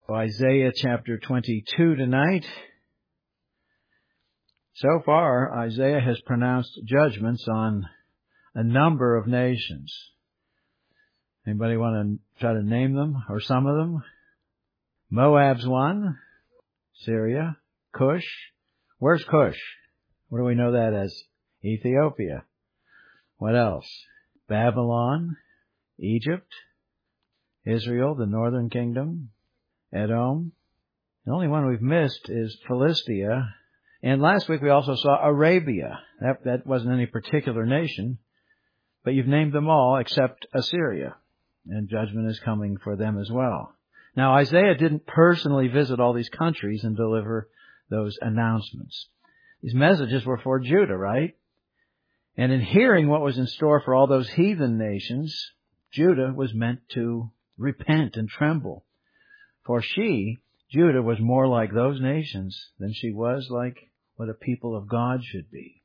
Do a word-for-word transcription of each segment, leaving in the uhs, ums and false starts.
Isaiah chapter twenty-two tonight. So far, Isaiah has pronounced judgments on a number of nations. Anybody want to try to name them, or some of them? Moab's one. Syria. Cush. Where's Cush? What do we know that as? Ethiopia. What else? Babylon. Egypt. Israel, the northern kingdom. Edom. The only one we've missed is Philistia. And last week we also saw Arabia. That, that wasn't any particular nation, but you've named them all except Assyria. And judgment is coming for them as well. Now, Isaiah didn't personally visit all these countries and deliver those announcements. These messages were for Judah, right? And in hearing what was in store for all those heathen nations, Judah was meant to repent and tremble. For she, Judah, was more like those nations than she was like what a people of God should be.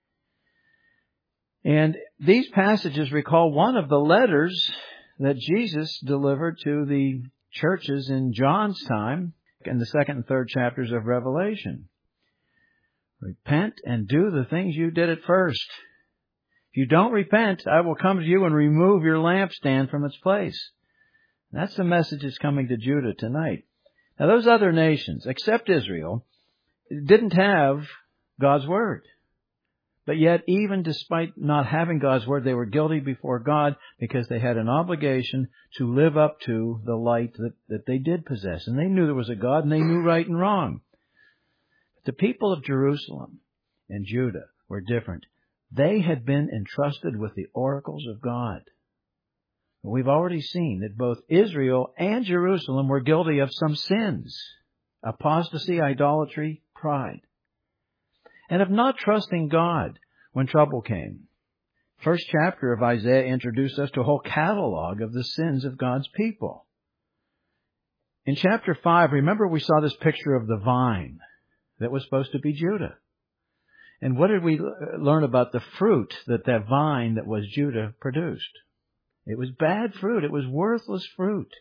And these passages recall one of the letters that Jesus delivered to the churches in John's time in the second and third chapters of Revelation. Repent and do the things you did at first. If you don't repent, I will come to you and remove your lampstand from its place. That's the message that's coming to Judah tonight. Now, those other nations, except Israel, didn't have God's Word. But yet, even despite not having God's Word, they were guilty before God because they had an obligation to live up to the light that, that they did possess. And they knew there was a God, and they knew right and wrong. But the people of Jerusalem and Judah were different. They had been entrusted with the oracles of God. We've already seen that both Israel and Jerusalem were guilty of some sins: apostasy, idolatry, pride, and of not trusting God when trouble came. First chapter of Isaiah introduced us to a whole catalog of the sins of God's people. In chapter five, remember we saw this picture of the vine that was supposed to be Judah. And what did we learn about the fruit that that vine that was Judah produced? It was bad fruit. It was worthless fruit.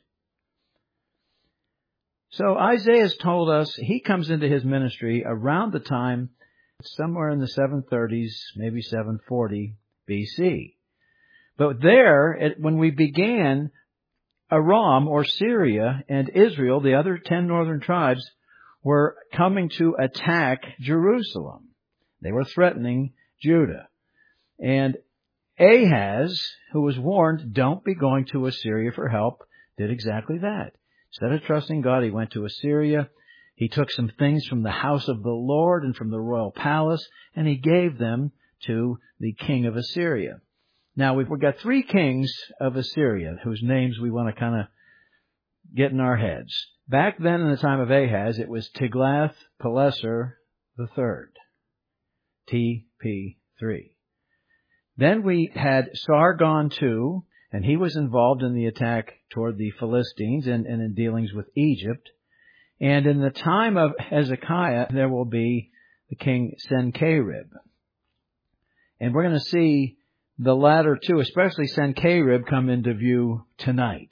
So Isaiah has told us he comes into his ministry around the time, somewhere in the seven thirties, maybe seven forty B C. But there, it, when we began, Aram or Syria and Israel, the other ten northern tribes, were coming to attack Jerusalem. They were threatening Judah. And Ahaz, who was warned, don't be going to Assyria for help, did exactly that. Instead of trusting God, he went to Assyria. He took some things from the house of the Lord and from the royal palace, and he gave them to the king of Assyria. Now, we've got three kings of Assyria whose names we want to kind of get in our heads. Back then, in the time of Ahaz, it was Tiglath-Pileser the third, T P three. Then we had Sargon the second, and he was involved in the attack toward the Philistines and, and in dealings with Egypt. And in the time of Hezekiah, there will be the king Sennacherib. And we're going to see the latter two, especially Sennacherib, come into view tonight.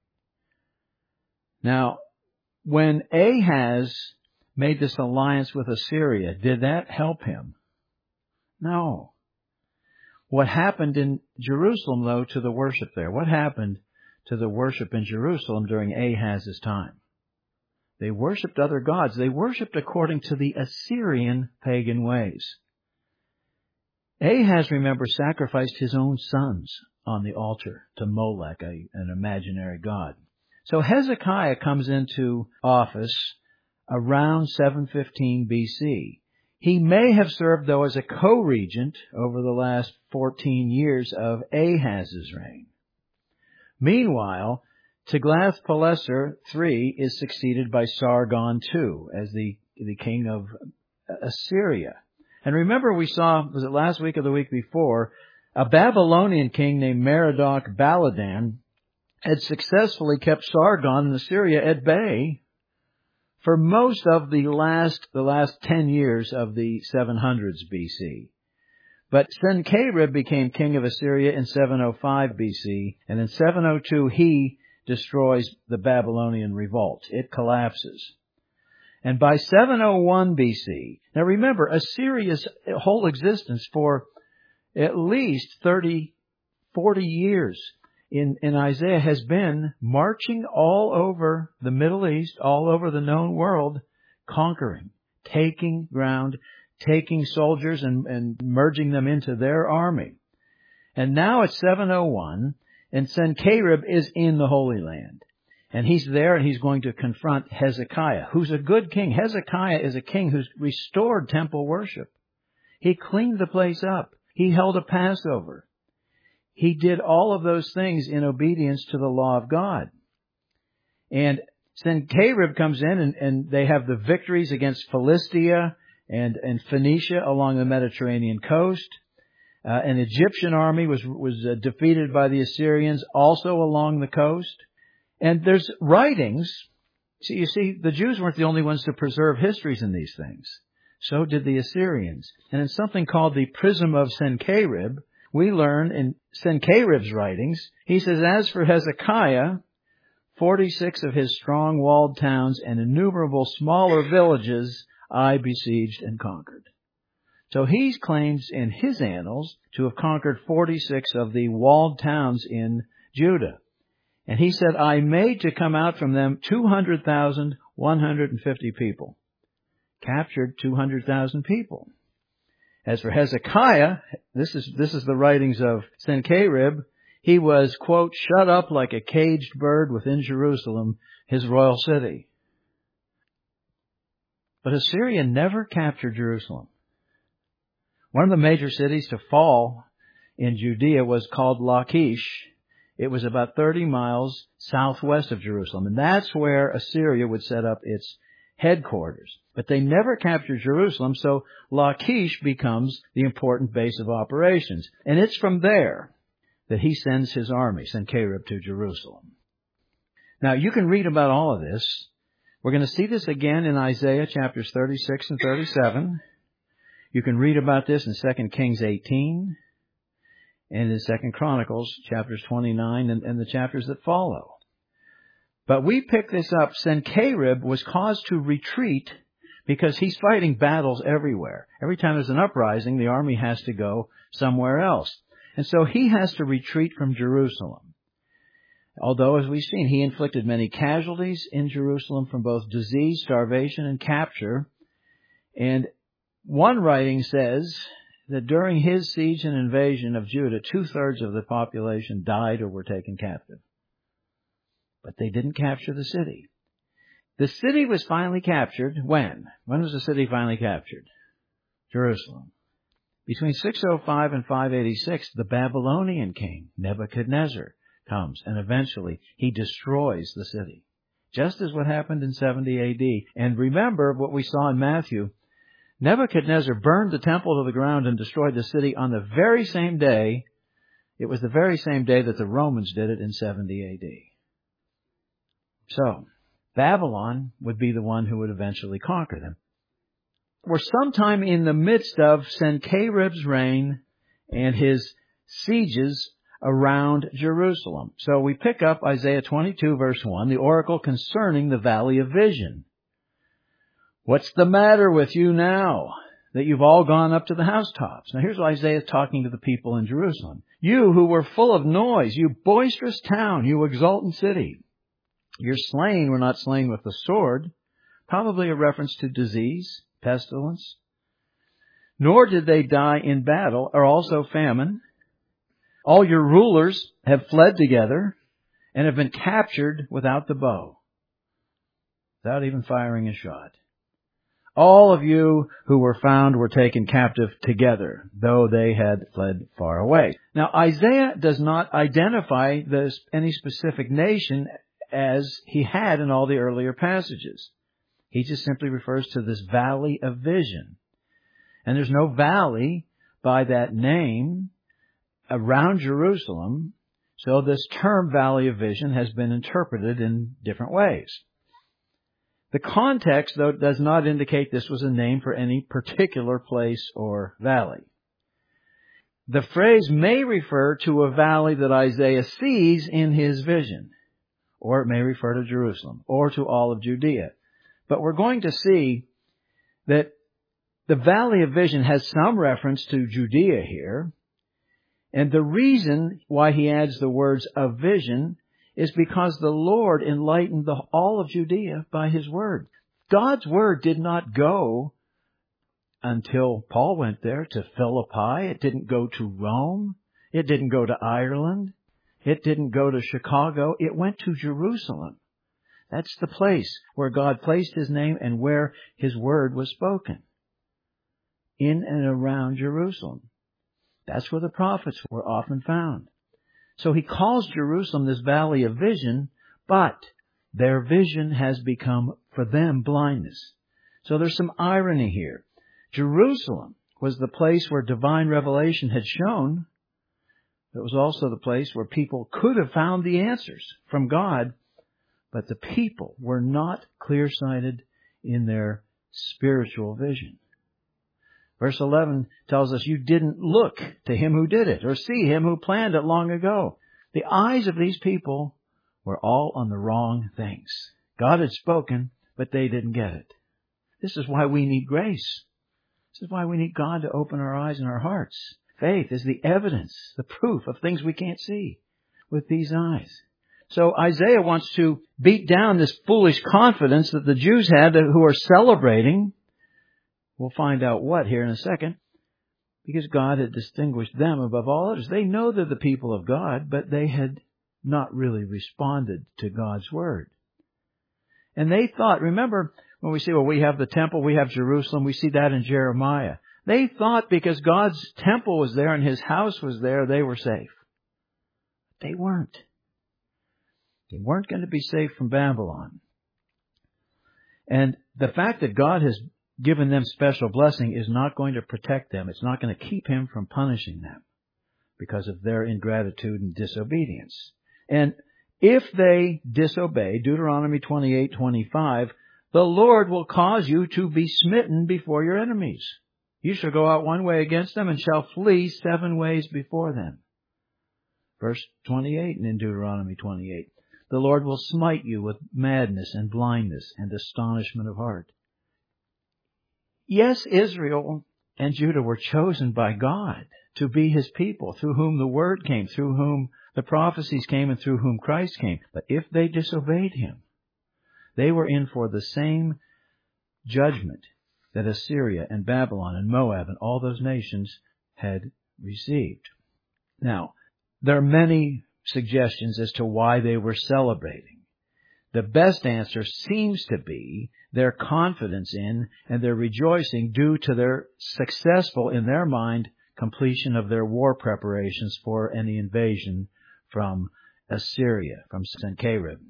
Now, when Ahaz made this alliance with Assyria, did that help him? No. What happened in Jerusalem, though, to the worship there? What happened to the worship in Jerusalem during Ahaz's time? They worshipped other gods. They worshipped according to the Assyrian pagan ways. Ahaz, remember, sacrificed his own sons on the altar to Molech, a, an imaginary god. So Hezekiah comes into office around seven fifteen B C. He may have served, though, as a co-regent over the last fourteen years of Ahaz's reign. Meanwhile, Tiglath-Pileser the third is succeeded by Sargon the second as the, the king of Assyria. And remember, we saw, was it last week or the week before, a Babylonian king named Merodach-Baladan had successfully kept Sargon and Assyria at bay for most of the last the last ten years of the seven hundreds B C. But Sennacherib became king of Assyria in seven oh five B C, and in seven oh two he destroys the Babylonian revolt. It collapses. And by seven oh one B C, now remember, Assyria's whole existence for at least thirty, forty years in, in Isaiah has been marching all over the Middle East, all over the known world, conquering, taking ground, taking soldiers and, and merging them into their army. And now it's seven oh one, and Sennacherib is in the Holy Land. And he's there, and he's going to confront Hezekiah, who's a good king. Hezekiah is a king who's restored temple worship. He cleaned the place up. He held a Passover. He did all of those things in obedience to the law of God. And Sennacherib comes in, and, and they have the victories against Philistia and, and Phoenicia along the Mediterranean coast. Uh, an Egyptian army was, was uh, defeated by the Assyrians also along the coast. And there's writings. See, you see, the Jews weren't the only ones to preserve histories in these things. So did the Assyrians. And in something called the Prism of Sennacherib, we learn in Sennacherib's writings, he says, as for Hezekiah, forty-six of his strong walled towns and innumerable smaller villages I besieged and conquered. So he claims in his annals to have conquered forty-six of the walled towns in Judah. And he said, I made to come out from them two hundred thousand one hundred fifty people. Captured two hundred thousand people. As for Hezekiah, this is, this is the writings of Sennacherib, he was, quote, shut up like a caged bird within Jerusalem, his royal city. But Assyria never captured Jerusalem. One of the major cities to fall in Judea was called Lachish. It was about thirty miles southwest of Jerusalem. And that's where Assyria would set up its headquarters. But they never captured Jerusalem, so Lachish becomes the important base of operations. And it's from there that he sends his army, Sennacherib, to Jerusalem. Now, you can read about all of this. We're going to see this again in Isaiah chapters thirty-six and thirty-seven. You can read about this in Second Kings eighteen and in Second Chronicles chapters twenty-nine and, and the chapters that follow. But we pick this up. Sennacherib was caused to retreat because he's fighting battles everywhere. Every time there's an uprising, the army has to go somewhere else. And so he has to retreat from Jerusalem. Although, as we've seen, he inflicted many casualties in Jerusalem from both disease, starvation, and capture. And one writing says that during his siege and invasion of Judah, two-thirds of the population died or were taken captive. But they didn't capture the city. The city was finally captured when? When was the city finally captured? Jerusalem. Between six oh five and five eighty-six, the Babylonian king, Nebuchadnezzar, comes, and eventually he destroys the city. Just as what happened in seventy A D. And remember what we saw in Matthew. Nebuchadnezzar burned the temple to the ground and destroyed the city on the very same day. It was the very same day that the Romans did it in seventy A D. So, Babylon would be the one who would eventually conquer them. We're sometime in the midst of Sennacherib's reign and his sieges around Jerusalem. So we pick up Isaiah twenty-two verse one, the oracle concerning the valley of vision. What's the matter with you now that you've all gone up to the housetops? Now here's Isaiah talking to the people in Jerusalem. You who were full of noise, you boisterous town, you exultant city. Your slain were not slain with the sword, probably a reference to disease, pestilence. Nor did they die in battle, or also famine. All your rulers have fled together and have been captured without the bow, without even firing a shot. All of you who were found were taken captive together, though they had fled far away. Now, Isaiah does not identify this, any specific nation as he had in all the earlier passages. He just simply refers to this valley of vision. And there's no valley by that name around Jerusalem, so this term valley of vision has been interpreted in different ways. The context, though, does not indicate this was a name for any particular place or valley. The phrase may refer to a valley that Isaiah sees in his vision, or it may refer to Jerusalem, or to all of Judea. But we're going to see that the Valley of Vision has some reference to Judea here. And the reason why he adds the words of vision is because the Lord enlightened the, all of Judea by his word. God's word did not go until Paul went there to Philippi. It didn't go to Rome. It didn't go to Ireland. It didn't go to Chicago. It went to Jerusalem. That's the place where God placed his name and where his word was spoken. In and around Jerusalem. That's where the prophets were often found. So he calls Jerusalem this valley of vision, but their vision has become, for them, blindness. So there's some irony here. Jerusalem was the place where divine revelation had shown. It was also the place where people could have found the answers from God, but the people were not clear-sighted in their spiritual vision. Verse eleven tells us, you didn't look to him who did it or see him who planned it long ago. The eyes of these people were all on the wrong things. God had spoken, but they didn't get it. This is why we need grace. This is why we need God to open our eyes and our hearts. Faith is the evidence, the proof of things we can't see with these eyes. So Isaiah wants to beat down this foolish confidence that the Jews had who are celebrating. We'll find out what here in a second. Because God had distinguished them above all others. They know they're the people of God, but they had not really responded to God's word. And they thought, remember when we say, well, we have the temple, we have Jerusalem, we see that in Jeremiah. They thought because God's temple was there and his house was there, they were safe. They weren't. They weren't going to be safe from Babylon. And the fact that God has given them special blessing is not going to protect them. It's not going to keep him from punishing them because of their ingratitude and disobedience. And if they disobey, Deuteronomy twenty-eight twenty-five, the Lord will cause you to be smitten before your enemies. You shall go out one way against them and shall flee seven ways before them. Verse twenty-eight in Deuteronomy twenty-eight. The Lord will smite you with madness and blindness and astonishment of heart. Yes, Israel and Judah were chosen by God to be his people, through whom the word came, through whom the prophecies came, and through whom Christ came. But if they disobeyed him, they were in for the same judgment that Assyria and Babylon and Moab and all those nations had received. Now, there are many suggestions as to why they were celebrating. The best answer seems to be their confidence in and their rejoicing due to their successful, in their mind, completion of their war preparations for any invasion from Assyria, from Sennacherib.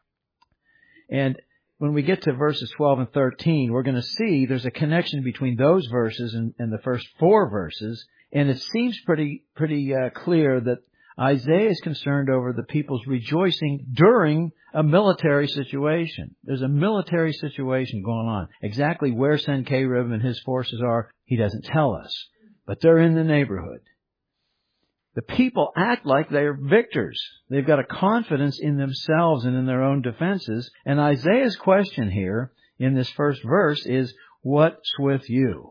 And when we get to verses twelve and thirteen, we're going to see there's a connection between those verses and, and the first four verses, and it seems pretty pretty uh, clear that Isaiah is concerned over the people's rejoicing during a military situation. There's a military situation going on. Exactly where Sennacherib and his forces are, he doesn't tell us. But they're in the neighborhood. The people act like they're victors. They've got a confidence in themselves and in their own defenses. And Isaiah's question here in this first verse is, what's with you?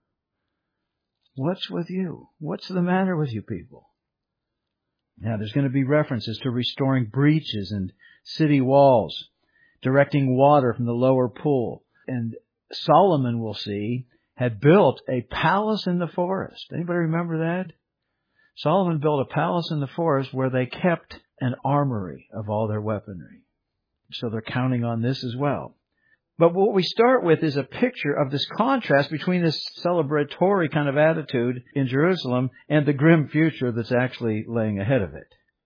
What's with you? What's the matter with you people? Now, there's going to be references to restoring breaches and city walls, directing water from the lower pool. And Solomon, we'll see, had built a palace in the forest. Anybody remember that? Solomon built a palace in the forest where they kept an armory of all their weaponry. So they're counting on this as well. But what we start with is a picture of this contrast between this celebratory kind of attitude in Jerusalem and the grim future that's actually laying ahead of it.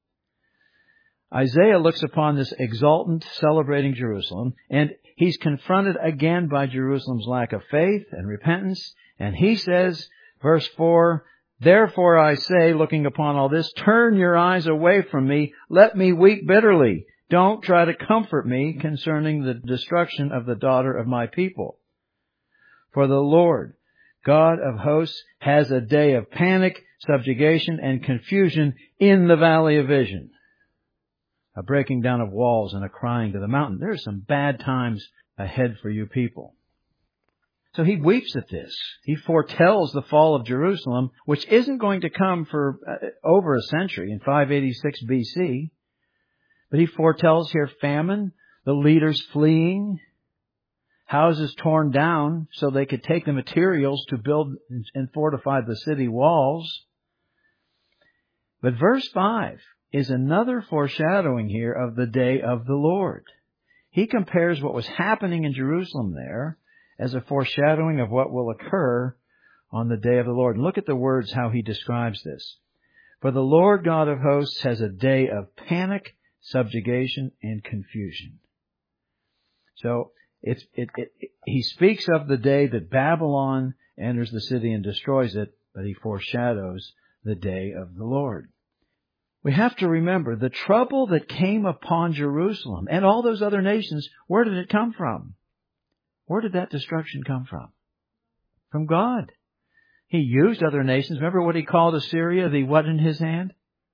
Isaiah looks upon this exultant, celebrating Jerusalem, and he's confronted again by Jerusalem's lack of faith and repentance. And he says, verse four, therefore I say, looking upon all this, turn your eyes away from me, let me weep bitterly. Don't try to comfort me concerning the destruction of the daughter of my people. For the Lord, God of hosts, has a day of panic, subjugation, and confusion in the valley of vision. a breaking down of walls and a crying to the mountain. There's some bad times ahead for you people. So he weeps at this. He foretells the fall of Jerusalem, which isn't going to come for uh, over a century, in five eighty-six B C. But he foretells here famine, the leaders fleeing, houses torn down so they could take the materials to build and fortify the city walls. But verse five is another foreshadowing here of the day of the Lord. He compares what was happening in Jerusalem there as a foreshadowing of what will occur on the day of the Lord. And look at the words, how he describes this. For the Lord God of hosts has a day of panic, subjugation, and confusion. So it's, it, it, it, he speaks of the day that Babylon enters the city and destroys it, but he foreshadows the day of the Lord. We have to remember the trouble that came upon Jerusalem and all those other nations, where did it come from? Where did that destruction come from? From God. He used other nations. Remember what he called Assyria, the what in his hand?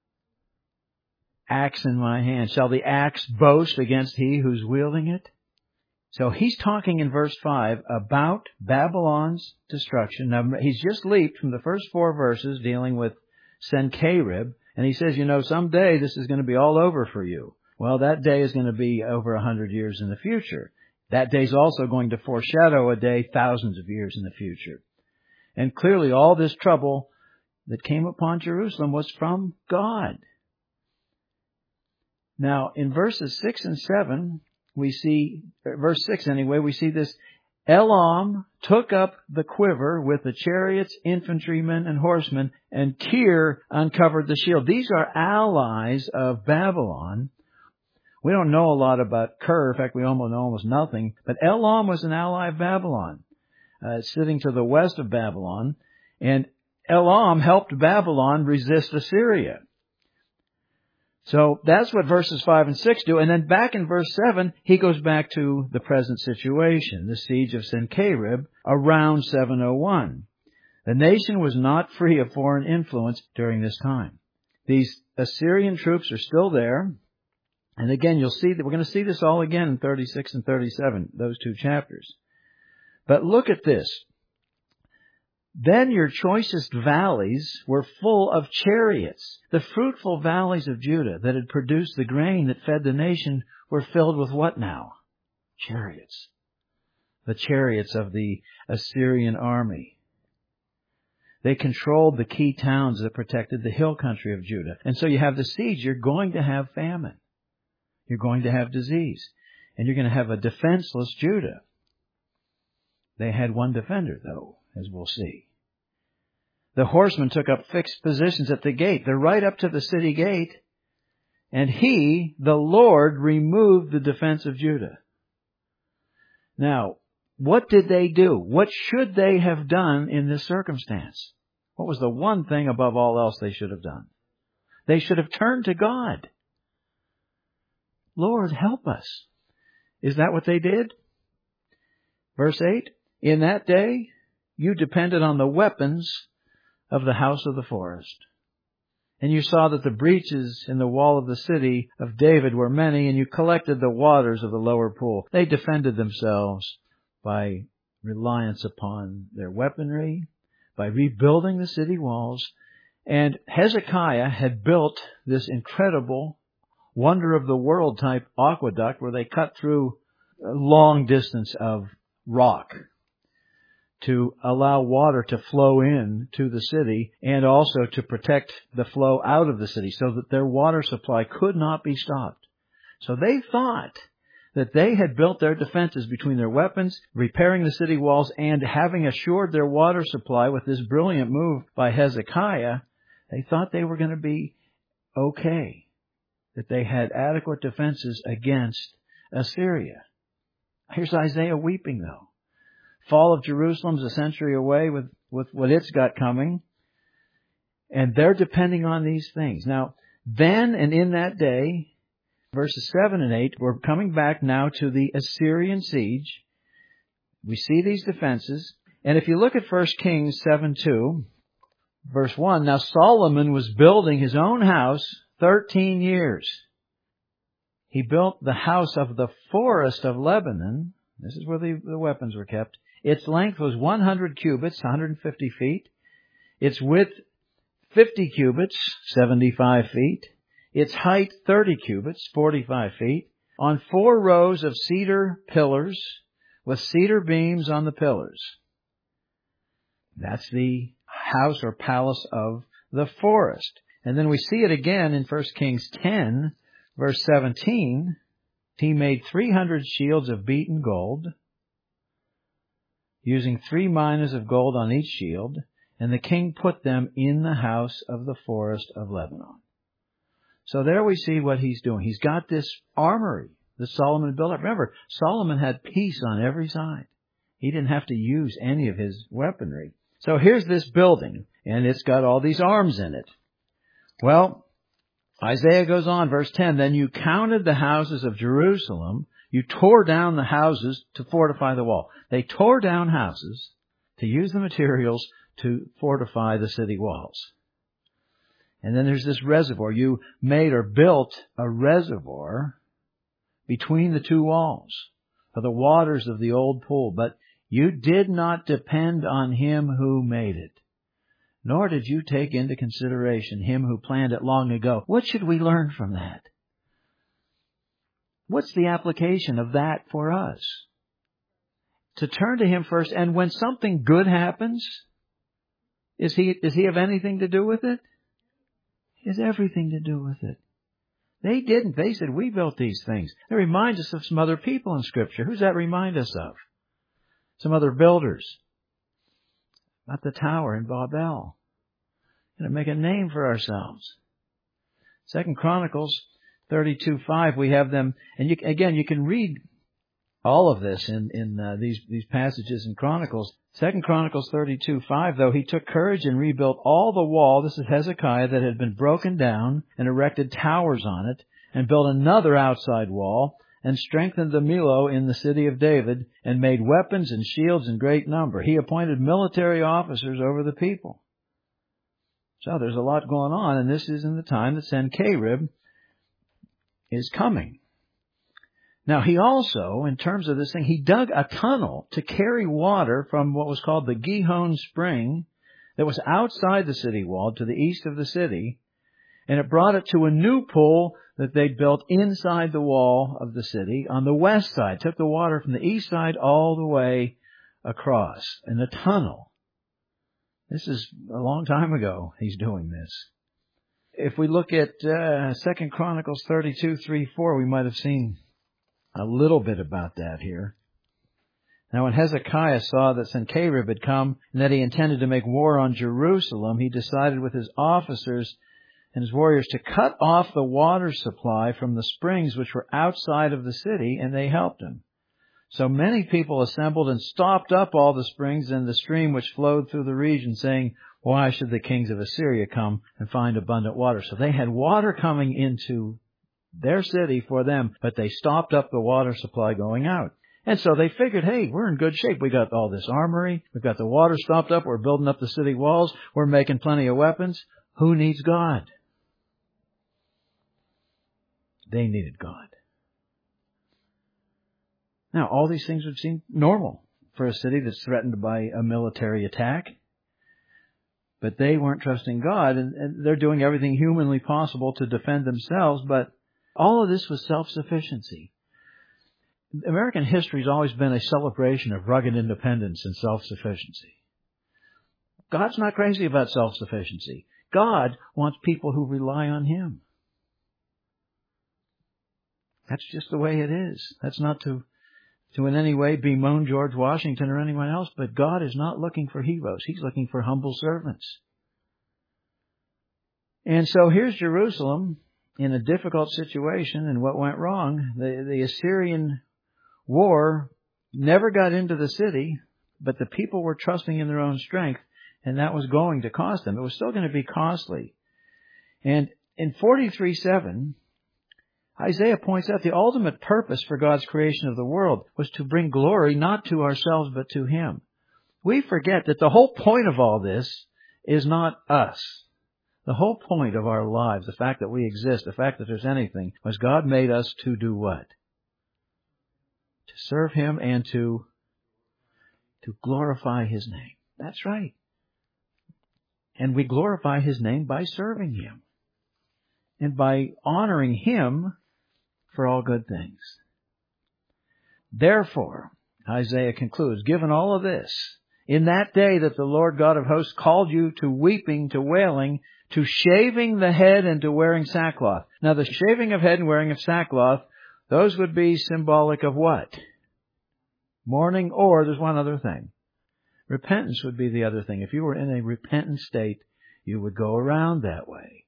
Axe in my hand. Shall the axe boast against he who's wielding it? So he's talking in verse five about Babylon's destruction. Now, he's just leaped from the first four verses dealing with Sennacherib, and he says, you know, someday this is going to be all over for you. Well, that day is going to be over a hundred years in the future. That day is also going to foreshadow a day thousands of years in the future. And clearly all this trouble that came upon Jerusalem was from God. Now, in verses six and seven, we see, verse six anyway, we see this, Elam took up the quiver with the chariots, infantrymen, and horsemen, and Tyre uncovered the shield. These are allies of Babylon. We don't know a lot about Ker. In fact, we almost know almost nothing. But Elam was an ally of Babylon, uh, sitting to the west of Babylon. And Elam helped Babylon resist Assyria. So that's what verses five and six do. And then back in verse seven, he goes back to the present situation, the siege of Sennacherib around seven oh one. The nation was not free of foreign influence during this time. These Assyrian troops are still there. And again, you'll see that we're going to see this all again in thirty-six and thirty-seven, those two chapters. But look at this. Then your choicest valleys were full of chariots. The fruitful valleys of Judah that had produced the grain that fed the nation were filled with what now? Chariots. The chariots of the Assyrian army. They controlled the key towns that protected the hill country of Judah. And so you have the siege. You're going to have famine. You're going to have disease. And you're going to have a defenseless Judah. They had one defender, though, as we'll see. The horsemen took up fixed positions at the gate. They're right up to the city gate. And he, the Lord, removed the defense of Judah. Now, what did they do? What should they have done in this circumstance? What was the one thing above all else they should have done? They should have turned to God. Lord, help us. Is that what they did? Verse eight, in that day, you depended on the weapons of the house of the forest. And you saw that the breaches in the wall of the city of David were many, and you collected the waters of the lower pool. They defended themselves by reliance upon their weaponry, by rebuilding the city walls. And Hezekiah had built this incredible wonder of the world type aqueduct where they cut through a long distance of rock to allow water to flow in to the city and also to protect the flow out of the city so that their water supply could not be stopped. So they thought that they had built their defenses between their weapons, repairing the city walls, and having assured their water supply with this brilliant move by Hezekiah, they thought they were going to be okay, that they had adequate defenses against Assyria. Here's Isaiah weeping, though. Fall of Jerusalem's a century away with, with what it's got coming. And they're depending on these things. Now, then and in that day, verses seven and eight, we're coming back now to the Assyrian siege. We see these defenses. And if you look at First Kings seven two, verse one, now Solomon was building his own house thirteen years. He built the house of the forest of Lebanon. This is where the, the weapons were kept. Its length was one hundred cubits, one hundred fifty feet. Its width, fifty cubits, seventy-five feet. Its height, thirty cubits, forty-five feet. On four rows of cedar pillars with cedar beams on the pillars. That's the house or palace of the forest. And then we see it again in First Kings ten, verse seventeen. He made three hundred shields of beaten gold, using three minas of gold on each shield, and the king put them in the house of the forest of Lebanon. So there we see what he's doing. He's got this armory that Solomon built up. Remember, Solomon had peace on every side. He didn't have to use any of his weaponry. So here's this building, and it's got all these arms in it. Well, Isaiah goes on, verse ten, then you counted the houses of Jerusalem. You tore down the houses to fortify the wall. They tore down houses to use the materials to fortify the city walls. And then there's this reservoir. You made or built a reservoir between the two walls for the waters of the old pool. But you did not depend on him who made it, nor did you take into consideration him who planned it long ago. What should we learn from that? What's the application of that for us? To turn to him first, and when something good happens, is he, does he have anything to do with it? He has everything to do with it. They didn't. They said, we built these things. It reminds us of some other people in Scripture. Who's that remind us of? Some other builders. Not the tower in Babel. Going to make a name for ourselves. Second Chronicles thirty-two five, we have them, and you, again, you can read all of this in, in uh, these, these passages in Chronicles. Second Chronicles thirty-two five, though, he took courage and rebuilt all the wall, this is Hezekiah, that had been broken down, and erected towers on it, and built another outside wall, and strengthened the Millo in the city of David, and made weapons and shields in great number. He appointed military officers over the people. So there's a lot going on, and this is in the time that Sennacherib is coming. Now, he also, in terms of this thing, he dug a tunnel to carry water from what was called the Gihon Spring that was outside the city wall to the east of the city, and it brought it to a new pool that they'd built inside the wall of the city on the west side. Took the water from the east side all the way across in a tunnel. This is a long time ago he's doing this. If we look at uh, Second Chronicles thirty-two three four, we might have seen a little bit about that here. Now, when Hezekiah saw that Sennacherib had come and that he intended to make war on Jerusalem, he decided with his officers and his warriors to cut off the water supply from the springs which were outside of the city, and they helped him. So many people assembled and stopped up all the springs and the stream which flowed through the region, saying, why should the kings of Assyria come and find abundant water? So they had water coming into their city for them, but they stopped up the water supply going out. And so they figured, hey, we're in good shape. We got all this armory. We've got the water stopped up. We're building up the city walls. We're making plenty of weapons. Who needs God? They needed God. Now, all these things would seem normal for a city that's threatened by a military attack. But they weren't trusting God, and, and they're doing everything humanly possible to defend themselves, but all of this was self-sufficiency. American history has always been a celebration of rugged independence and self-sufficiency. God's not crazy about self-sufficiency. God wants people who rely on Him. That's just the way it is. That's not to, to in any way bemoan George Washington or anyone else, but God is not looking for heroes. He's looking for humble servants. And so here's Jerusalem in a difficult situation, and what went wrong? The, the Assyrian war never got into the city, but the people were trusting in their own strength, and that was going to cost them. It was still going to be costly. And in forty-three seven, Isaiah points out the ultimate purpose for God's creation of the world was to bring glory not to ourselves but to Him. We forget that the whole point of all this is not us. The whole point of our lives, the fact that we exist, the fact that there's anything, was God made us to do what? To serve Him and to, to glorify His name. That's right. And we glorify His name by serving Him and by honoring Him for all good things. Therefore, Isaiah concludes, given all of this, in that day that the Lord God of hosts called you to weeping, to wailing, to shaving the head and to wearing sackcloth. Now the shaving of head and wearing of sackcloth, those would be symbolic of what? Mourning, or there's one other thing. Repentance would be the other thing. If you were in a repentant state, you would go around that way.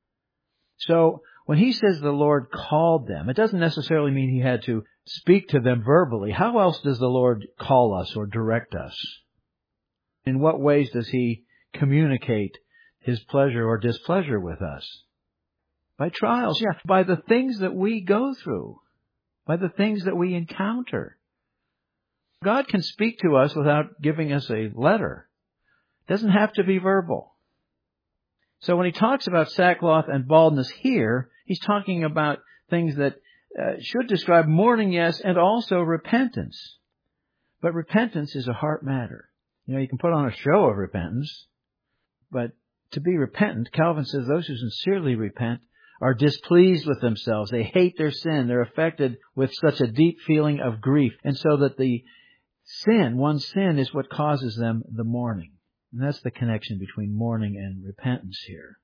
So, when he says the Lord called them, it doesn't necessarily mean He had to speak to them verbally. How else does the Lord call us or direct us? In what ways does He communicate His pleasure or displeasure with us? By trials, yeah. By the things that we go through. By the things that we encounter. God can speak to us without giving us a letter. It doesn't have to be verbal. So when He talks about sackcloth and baldness here, He's talking about things that uh, should describe mourning, yes, and also repentance. But repentance is a heart matter. You know, you can put on a show of repentance, but to be repentant, Calvin says those who sincerely repent are displeased with themselves. They hate their sin. They're affected with such a deep feeling of grief. And so that the sin, one's sin, is what causes them the mourning. And that's the connection between mourning and repentance here.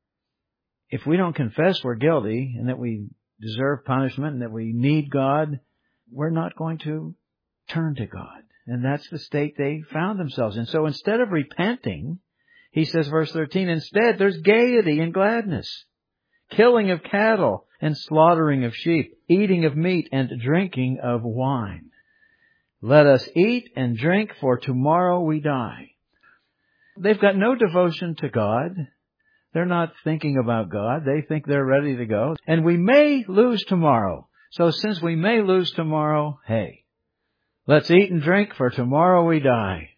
If we don't confess we're guilty and that we deserve punishment and that we need God, we're not going to turn to God. And that's the state they found themselves in. So instead of repenting, he says, verse thirteen, instead there's gaiety and gladness, killing of cattle and slaughtering of sheep, eating of meat and drinking of wine. Let us eat and drink, for tomorrow we die. They've got no devotion to God. They're not thinking about God. They think they're ready to go. And we may lose tomorrow. So since we may lose tomorrow, hey, let's eat and drink, for tomorrow we die.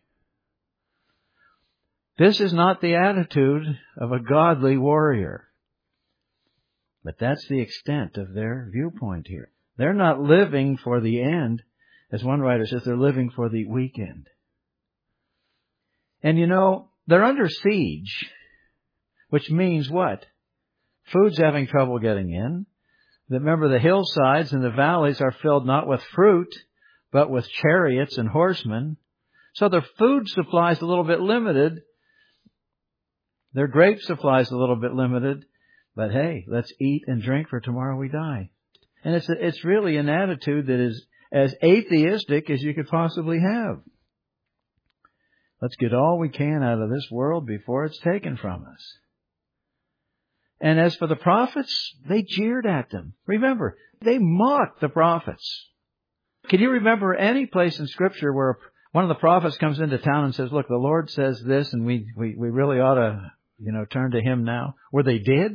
This is not the attitude of a godly warrior. But that's the extent of their viewpoint here. They're not living for the end. As one writer says, they're living for the weekend. And you know, they're under siege, which means what? Food's having trouble getting in. Remember, the hillsides and the valleys are filled not with fruit, but with chariots and horsemen. So their food supply is a little bit limited. Their grape supply is a little bit limited. But hey, let's eat and drink, for tomorrow we die. And it's a, it's really an attitude that is as atheistic as you could possibly have. Let's get all we can out of this world before it's taken from us. And as for the prophets, they jeered at them. Remember, they mocked the prophets. Can you remember any place in Scripture where one of the prophets comes into town and says, look, the Lord says this, and we, we, we really ought to, you know, turn to Him now? Where they did?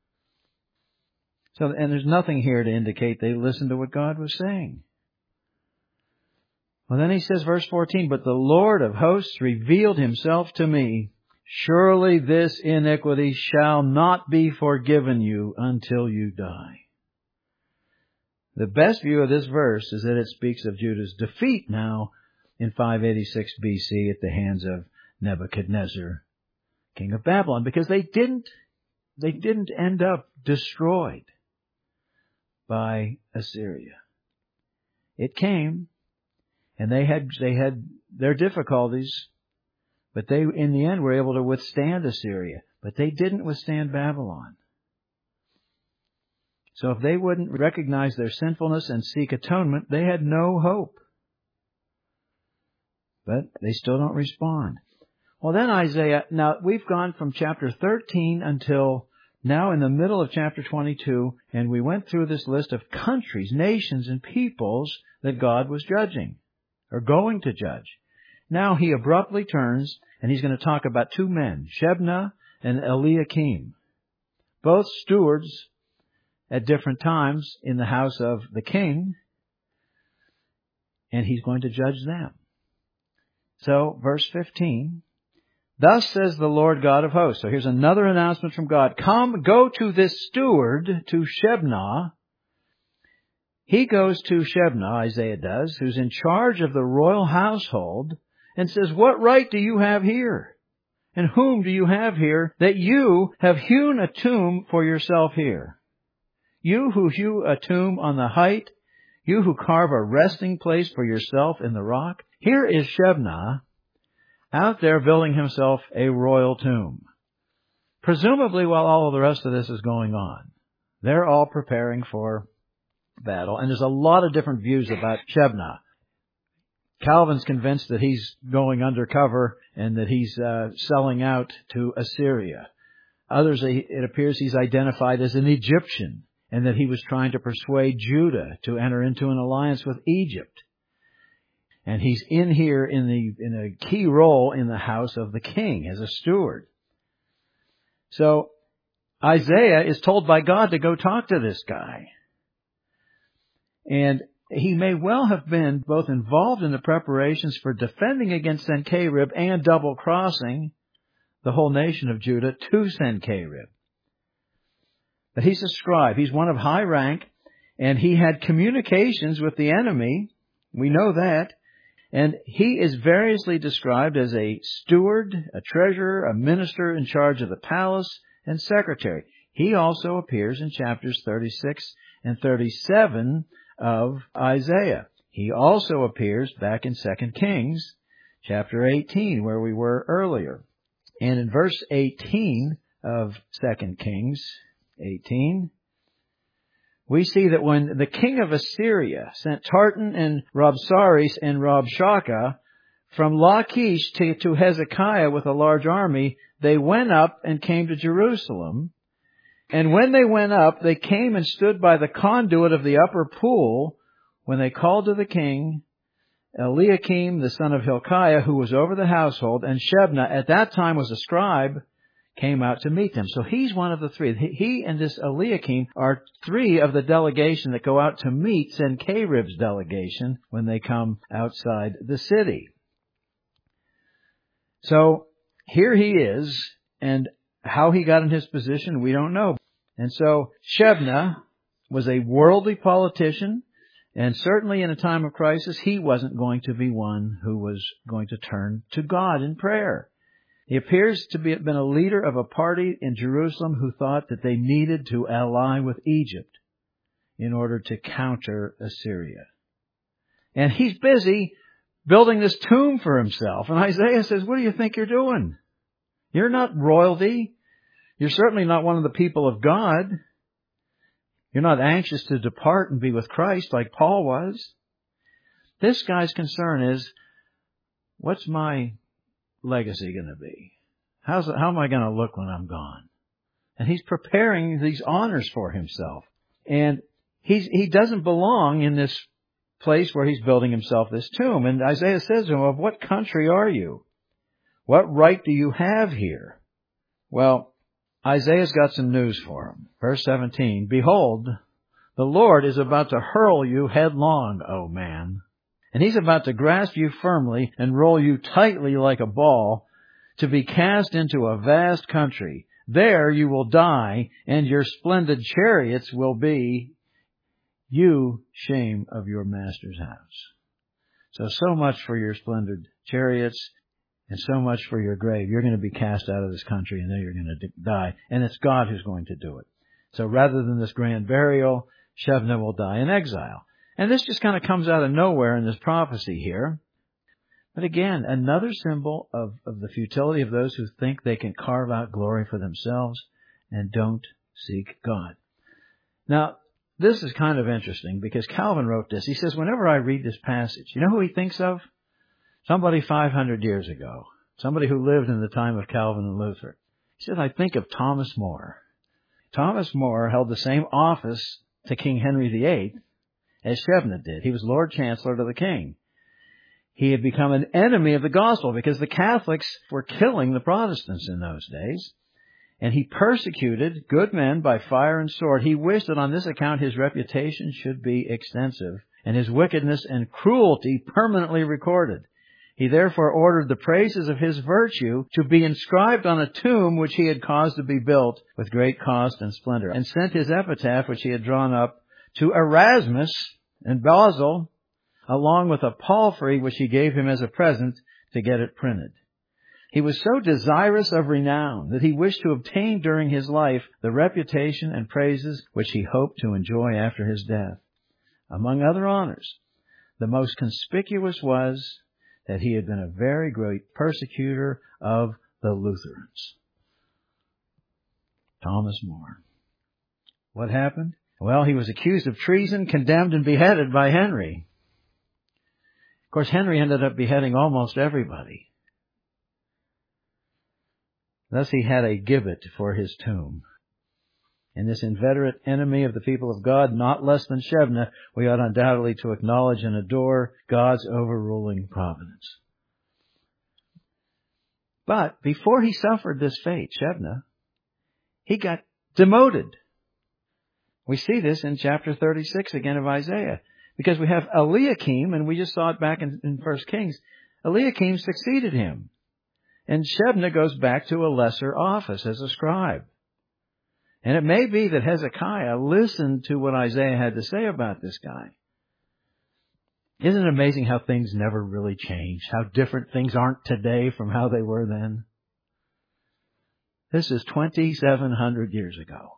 So, and there's nothing here to indicate they listened to what God was saying. Well, then he says, verse fourteen, but the Lord of hosts revealed Himself to me. Surely this iniquity shall not be forgiven you until you die. The best view of this verse is that it speaks of Judah's defeat now in five eighty-six B C at the hands of Nebuchadnezzar, king of Babylon, because they didn't, they didn't end up destroyed by Assyria. It came, and they had, they had their difficulties, but they, in the end, were able to withstand Assyria. But they didn't withstand Babylon. So if they wouldn't recognize their sinfulness and seek atonement, they had no hope. But they still don't respond. Well, then Isaiah, now we've gone from chapter thirteen until now in the middle of chapter twenty-two, and we went through this list of countries, nations, and peoples that God was judging, or going to judge. Now he abruptly turns, and he's going to talk about two men, Shebna and Eliakim, both stewards at different times in the house of the king, and he's going to judge them. So, verse fifteen, Thus says the Lord God of hosts. So here's another announcement from God. Come, go to this steward, to Shebna. He goes to Shebna, Isaiah does, who's in charge of the royal household, and says, what right do you have here? And whom do you have here that you have hewn a tomb for yourself here? You who hew a tomb on the height, you who carve a resting place for yourself in the rock. Here is Shebna out there building himself a royal tomb. Presumably while all of the rest of this is going on. They're all preparing for battle. And there's a lot of different views about Shebna. Calvin's convinced that he's going undercover and that he's uh, selling out to Assyria. Others, it appears he's identified as an Egyptian and that he was trying to persuade Judah to enter into an alliance with Egypt. And he's in here in the in a key role in the house of the king as a steward. So Isaiah is told by God to go talk to this guy. And he may well have been both involved in the preparations for defending against Sennacherib and double-crossing the whole nation of Judah to Sennacherib. But he's a scribe. He's one of high rank, and he had communications with the enemy. We know that. And he is variously described as a steward, a treasurer, a minister in charge of the palace, and secretary. He also appears in chapters thirty-six and thirty-seven of Isaiah. He also appears back in Second Kings, chapter eighteen, where we were earlier. And in verse eighteen of Second Kings eighteen, we see that when the king of Assyria sent Tartan and Rabsaris and Rabshakeh from Lachish to, to Hezekiah with a large army, they went up and came to Jerusalem. And when they went up, they came and stood by the conduit of the upper pool when they called to the king, Eliakim, the son of Hilkiah, who was over the household, and Shebna, at that time was a scribe, came out to meet them. So he's one of the three. He and this Eliakim are three of the delegation that go out to meet Sennacherib's delegation when they come outside the city. So here he is, and how he got in his position, we don't know. And so Shebna was a worldly politician, and certainly in a time of crisis, he wasn't going to be one who was going to turn to God in prayer. He appears to be been a leader of a party in Jerusalem who thought that they needed to ally with Egypt in order to counter Assyria. And he's busy building this tomb for himself. And Isaiah says, what do you think you're doing? You're not royalty. You're certainly not one of the people of God. You're not anxious to depart and be with Christ like Paul was. This guy's concern is, what's my legacy going to be? How's how am I going to look when I'm gone? And he's preparing these honors for himself. And he's he doesn't belong in this place where he's building himself this tomb. And Isaiah says to him, of what country are you? What right do you have here? Well, Isaiah's got some news for him. Verse seventeen, behold, the Lord is about to hurl you headlong, O man. And he's about to grasp you firmly and roll you tightly like a ball to be cast into a vast country. There you will die, and your splendid chariots will be you shame of your master's house. So, so much for your splendid chariots and so much for your grave. You're going to be cast out of this country, and then you're going to die. And it's God who's going to do it. So rather than this grand burial, Shebna will die in exile. And this just kind of comes out of nowhere in this prophecy here. But again, another symbol of, of the futility of those who think they can carve out glory for themselves and don't seek God. Now, this is kind of interesting because Calvin wrote this. He says, whenever I read this passage, you know who he thinks of? Somebody five hundred years ago. Somebody who lived in the time of Calvin and Luther. He says, I think of Thomas More. Thomas More held the same office to King Henry the Eighth as Shebna did. He was Lord Chancellor to the king. He had become an enemy of the gospel because the Catholics were killing the Protestants in those days. And he persecuted good men by fire and sword. He wished that on this account his reputation should be extensive and his wickedness and cruelty permanently recorded. He therefore ordered the praises of his virtue to be inscribed on a tomb which he had caused to be built with great cost and splendor, and sent his epitaph which he had drawn up to Erasmus in Basel, along with a palfrey which he gave him as a present to get it printed. He was so desirous of renown that he wished to obtain during his life the reputation and praises which he hoped to enjoy after his death. Among other honors, the most conspicuous was that he had been a very great persecutor of the Lutherans. Thomas More. What happened? Well, he was accused of treason, condemned, and beheaded by Henry. Of course, Henry ended up beheading almost everybody. Thus he had a gibbet for his tomb. And this inveterate enemy of the people of God, not less than Shebna, we ought undoubtedly to acknowledge and adore God's overruling providence. But before he suffered this fate, Shebna, he got demoted. We see this in chapter thirty-six again of Isaiah, because we have Eliakim, and we just saw it back in, in First Kings. Eliakim succeeded him. And Shebna goes back to a lesser office as a scribe. And it may be that Hezekiah listened to what Isaiah had to say about this guy. Isn't it amazing how things never really change? How different things aren't today from how they were then? This is twenty-seven hundred years ago.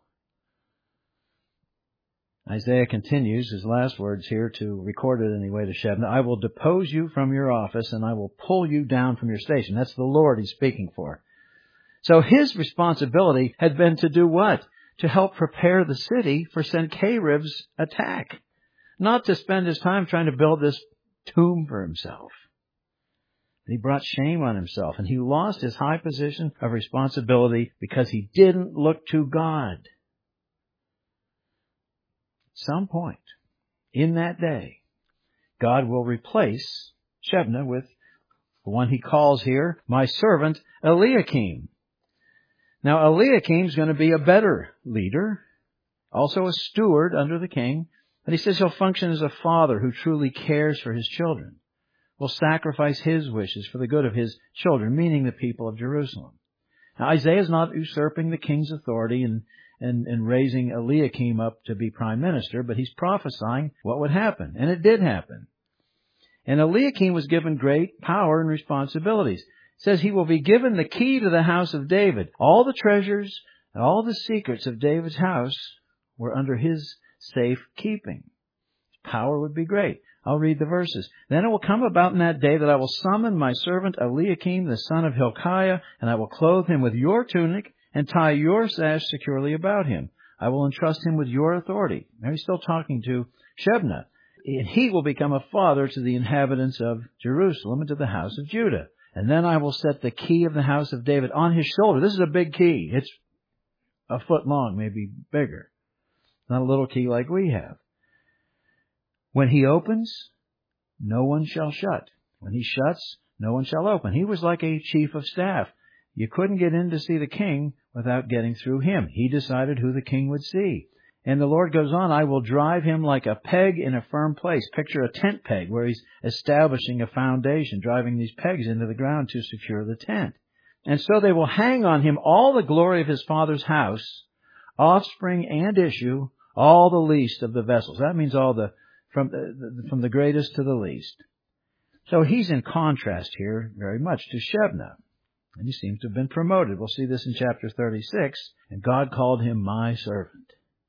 Isaiah continues his last words here to record it anyway to Shebna. I will depose you from your office and I will pull you down from your station. That's the Lord he's speaking for. So his responsibility had been to do what? To help prepare the city for Sennacherib's attack. Not to spend his time trying to build this tomb for himself. He brought shame on himself, and he lost his high position of responsibility because he didn't look to God. At some point in that day, God will replace Shebna with the one he calls here, my servant Eliakim. Now, Eliakim is going to be a better leader, also a steward under the king. And he says he'll function as a father who truly cares for his children, will sacrifice his wishes for the good of his children, meaning the people of Jerusalem. Now, Isaiah is not usurping the king's authority and, and, and raising Eliakim up to be prime minister, but he's prophesying what would happen. And it did happen. And Eliakim was given great power and responsibilities. It says he will be given the key to the house of David. All the treasures and all the secrets of David's house were under his safe keeping. His power would be great. I'll read the verses. Then it will come about in that day that I will summon my servant Eliakim, the son of Hilkiah, and I will clothe him with your tunic and tie your sash securely about him. I will entrust him with your authority. Now he's still talking to Shebna. And he will become a father to the inhabitants of Jerusalem and to the house of Judah. And then I will set the key of the house of David on his shoulder. This is a big key. It's a foot long, maybe bigger. Not a little key like we have. When he opens, no one shall shut. When he shuts, no one shall open. He was like a chief of staff. You couldn't get in to see the king without getting through him. He decided who the king would see. And the Lord goes on, I will drive him like a peg in a firm place. Picture a tent peg where he's establishing a foundation, driving these pegs into the ground to secure the tent. And so they will hang on him all the glory of his father's house, offspring and issue, all the least of the vessels. That means all the from the, from the greatest to the least. So he's in contrast here very much to Shebna. And he seems to have been promoted. We'll see this in chapter thirty-six. And God called him my servant.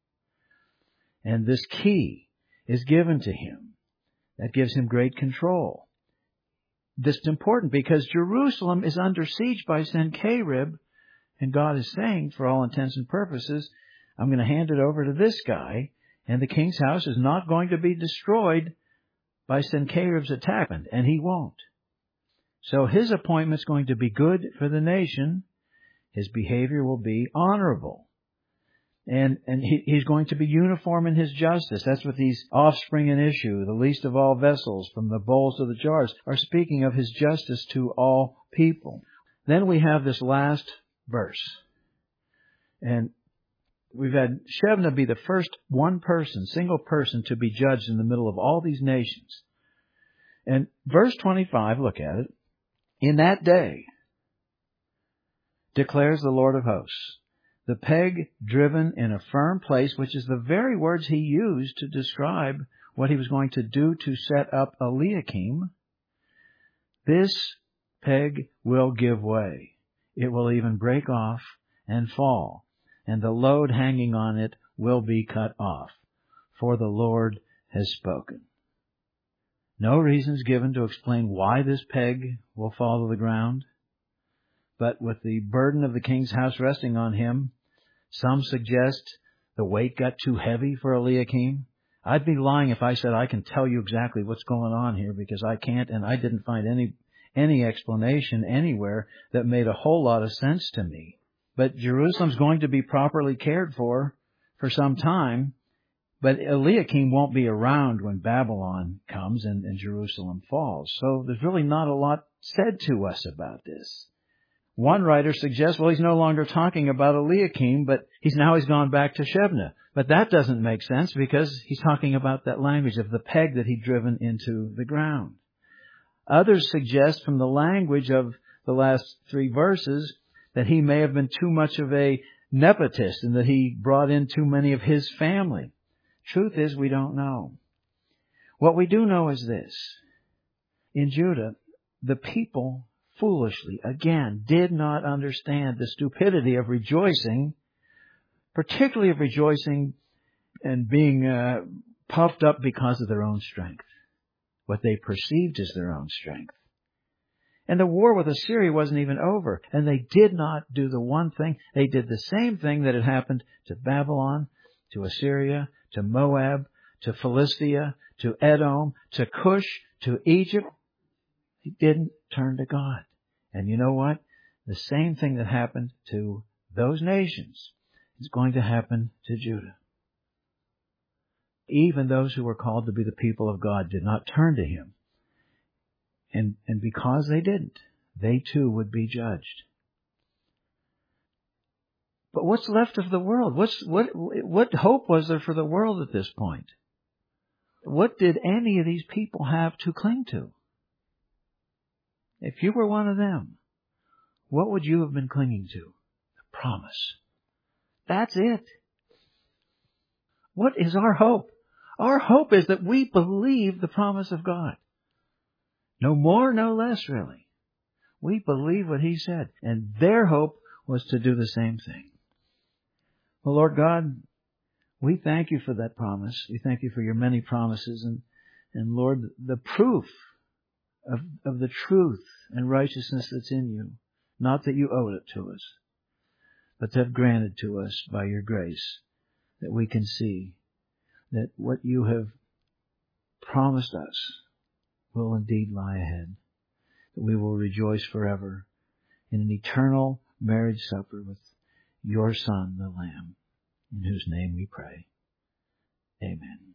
And this key is given to him. That gives him great control. This is important because Jerusalem is under siege by Sennacherib. And God is saying, for all intents and purposes, I'm going to hand it over to this guy. And the king's house is not going to be destroyed by Sennacherib's attack. And he won't. So his appointment is going to be good for the nation. His behavior will be honorable. And and he, he's going to be uniform in his justice. That's what these offspring in issue, the least of all vessels, from the bowls to the jars, are speaking of his justice to all people. Then we have this last verse. And we've had Shebna be the first one person, single person, to be judged in the middle of all these nations. And verse twenty-five, look at it. In that day, declares the Lord of hosts, the peg driven in a firm place, which is the very words he used to describe what he was going to do to set up Eliakim, this peg will give way. It will even break off and fall, and the load hanging on it will be cut off, for the Lord has spoken. No reasons given to explain why this peg will fall to the ground, but with the burden of the king's house resting on him, some suggest the weight got too heavy for Eliakim. I'd be lying if I said I can tell you exactly what's going on here, because I can't, and I didn't find any any explanation anywhere that made a whole lot of sense to me. But Jerusalem's going to be properly cared for for some time, but Eliakim won't be around when Babylon comes and, and Jerusalem falls. So there's really not a lot said to us about this. One writer suggests, well, he's no longer talking about Eliakim, but he's now he's gone back to Shebna. But that doesn't make sense, because he's talking about that language of the peg that he'd driven into the ground. Others suggest from the language of the last three verses that he may have been too much of a nepotist and that he brought in too many of his family. Truth is, we don't know. What we do know is this. In Judah, the people foolishly, again, did not understand the stupidity of rejoicing, particularly of rejoicing and being uh, puffed up because of their own strength, what they perceived as their own strength. And the war with Assyria wasn't even over, and they did not do the one thing. They did the same thing that had happened to Babylon, to Assyria, to Moab, to Philistia, to Edom, to Cush, to Egypt. They didn't turn to God. And you know what? The same thing that happened to those nations is going to happen to Judah. Even those who were called to be the people of God did not turn to Him. And, and because they didn't, they too would be judged. But what's left of the world? What's, what, what hope was there for the world at this point? What did any of these people have to cling to? If you were one of them, what would you have been clinging to? The promise. That's it. What is our hope? Our hope is that we believe the promise of God. No more, no less, really. We believe what He said. And their hope was to do the same thing. Well, Lord God, we thank You for that promise. We thank You for Your many promises. And, and Lord, the proof of, of the truth and righteousness that's in You. Not that You owed it to us, but that granted to us by Your grace, that we can see that what You have promised us will indeed lie ahead, that we will rejoice forever in an eternal marriage supper with Your Son, the Lamb, in whose name we pray. Amen.